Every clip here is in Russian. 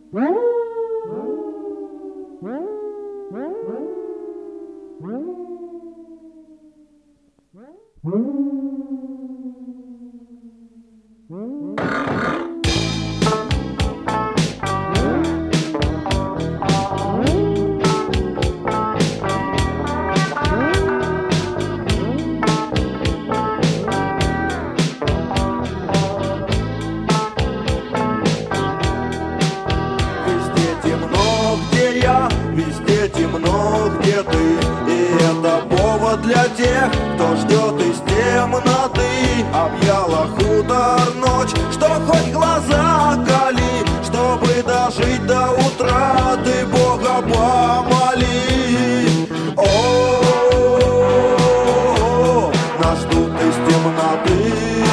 Везде темно, где ты, и это повод для тех, кто ждет из темноты. Объяла хутор ночь, что хоть глаза кали, чтобы дожить до утра, ты Бога помоли. О, нас ждут из темноты.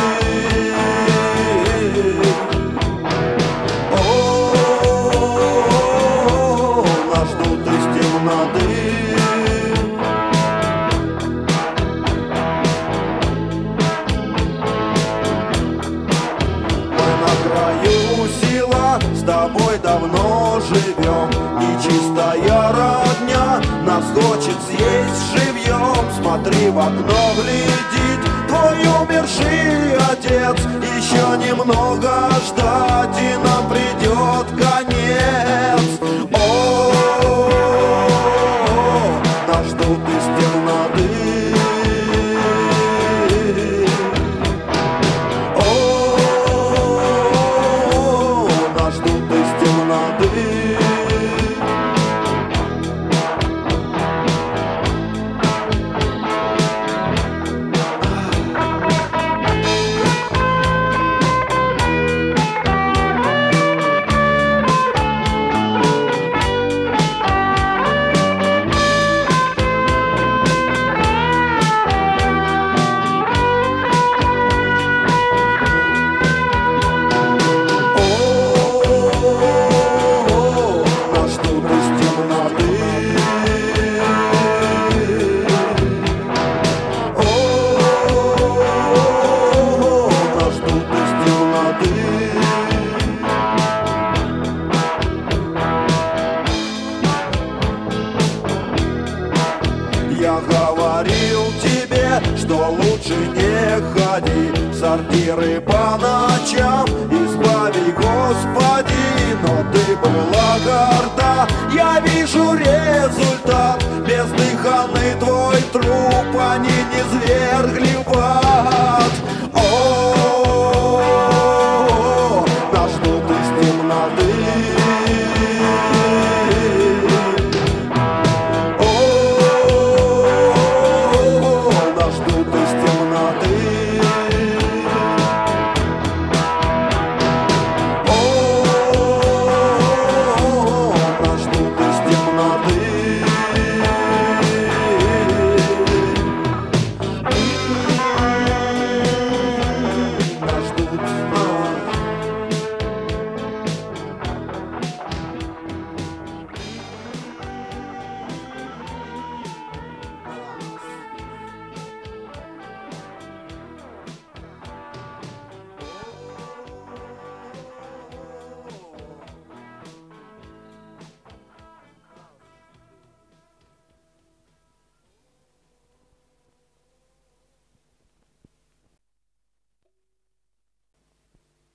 С тобой давно живем, и чистая родня нас хочет съесть живьем. Смотри, в окно глядит твой умерший отец. Еще немного ждать, и нам придет конец. О, нас ждут из темноты. Я говорил тебе, что лучше не ходи в сортиры по ночам, избави, Господи, но ты была горда. Я